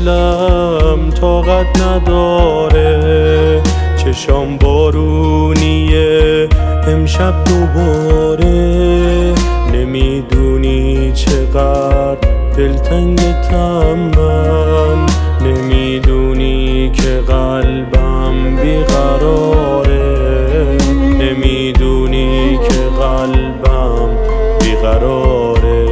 دلم طاقت نداره. چشام بارونیه امشب دوباره. نمیدونی چقدر دلتنگتم من، نمیدونی که قلبم بیقراره، نمیدونی که قلبم بیقراره.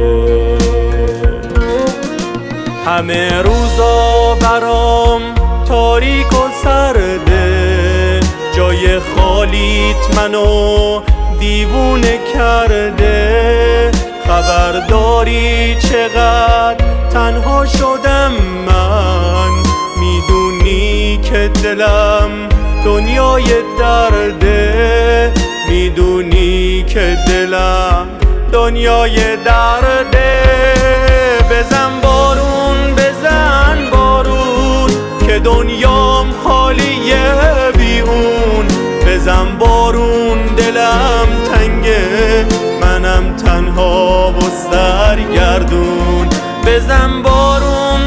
همه روزا برام تاریک و سرده، جای خالیت منو دیوونه کرده. خبرداری چقدر تنها شدم من، میدونی که دلم دنیای درده، میدونی که دلم دنیای درده. بزن بارون بزن بارون که دنیام خالیه بی اون. بزن بارون دلم تنگه منم تنها و سرگردون. بزن بارون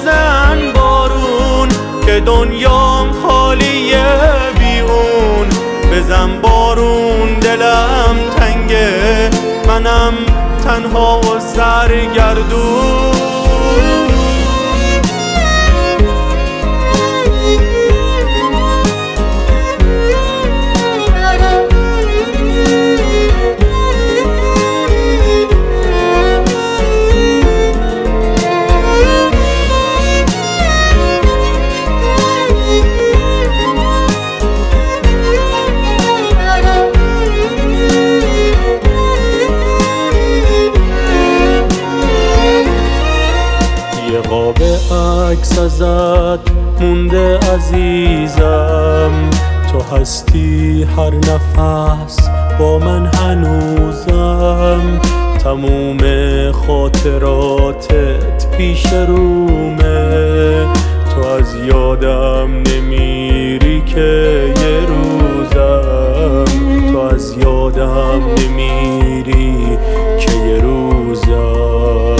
که دنیام خالیه بی اون. بزن بارون دلم تنگه منم تنها و سرگردون. قاب عکس ازت مونده عزیزم، تو هستی هر نفس با من هنوزم. تموم خاطراتت پیش رومه، تو از یادم نمیری که یه روزم، تو از یادم نمیری که یه روزم.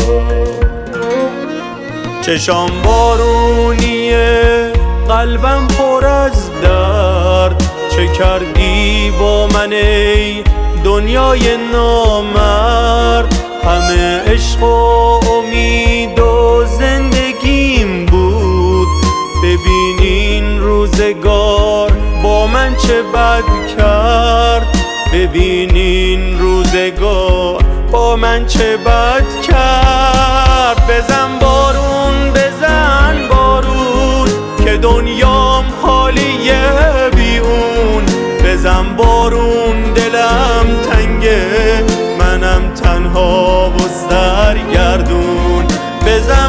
چشام بارونیه قلبم پر از درد، چه کردی با من ای دنیای نامرد. همه عشق و امید و زندگیم بود، ببین این روزگار با من چه بد کرد. ببین این روزگار با من چه بد کرد. بزن بارون که دنیام خالیه بی اون. بزن بارون دلم تنگه منم تنها و سرگردون. بزن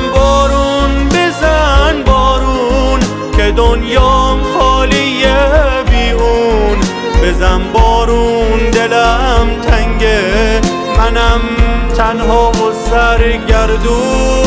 بارون که دنیام خالیه بی اون. بزن بارون دلم تنگه منم تنها و سرگردون.